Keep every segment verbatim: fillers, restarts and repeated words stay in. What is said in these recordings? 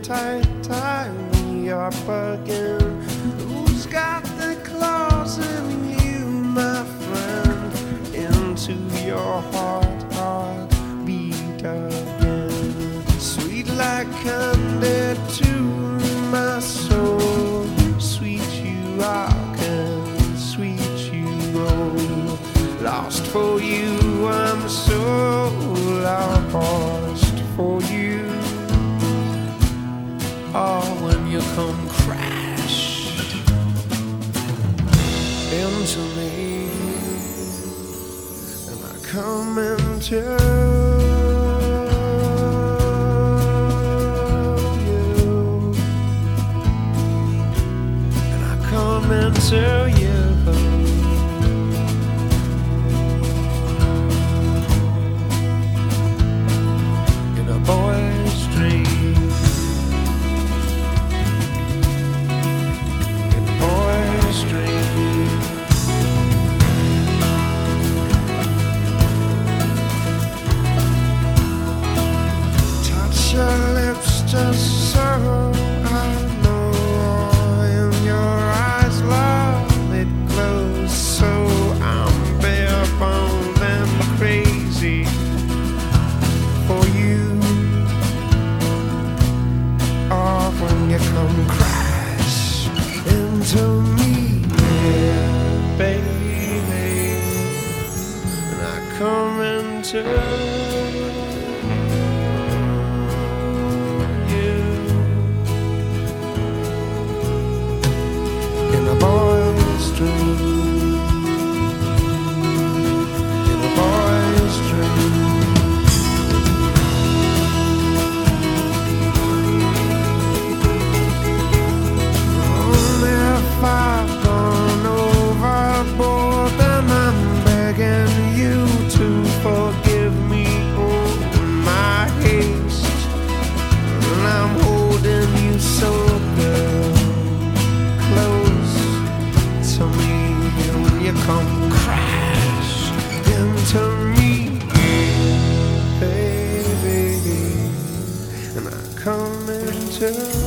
tight, tie me up again. Who's got the claws in you, my friend? Into your heart, heart beat again. Sweet like candy to my soul. Sweet you are, and sweet you roll. Lost for you, I'm so lost for you. Oh, when you come crash into me, and I come into you, and I come into you. Boy's dream, in a boy's dream. Touch your lips just so I know. In your eyes, love, it glows so. I'm bare boned and crazy for you. When you come crash into me, yeah, baby, and I come into you in a boy's dream, in a boy's dream. I've gone overboard, then I'm begging you to forgive me all my haste. And I'm holding you so, girl, close to me. And when you come crash into me, baby, and I come into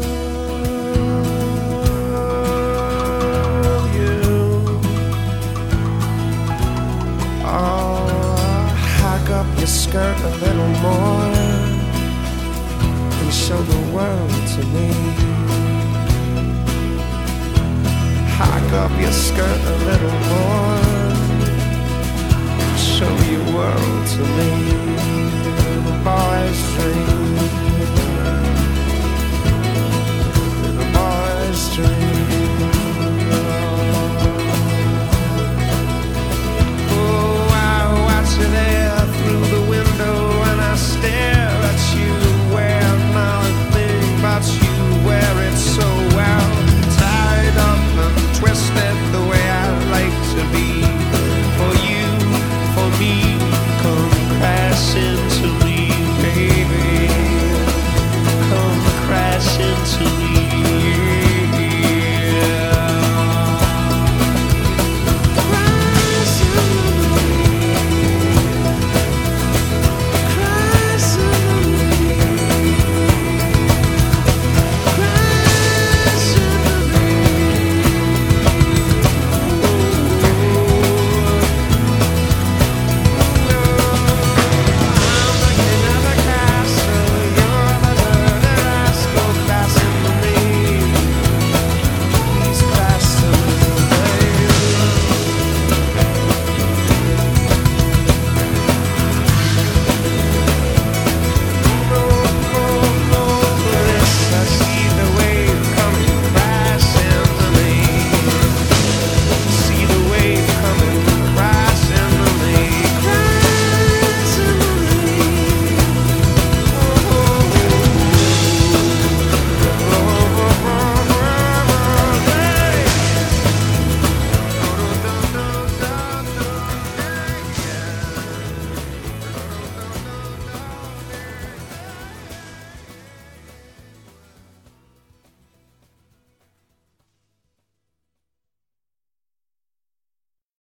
skirt a little more and show the world to me. Hike up your skirt a little more and show your world to me. In a boy's dream, in a boy's dream.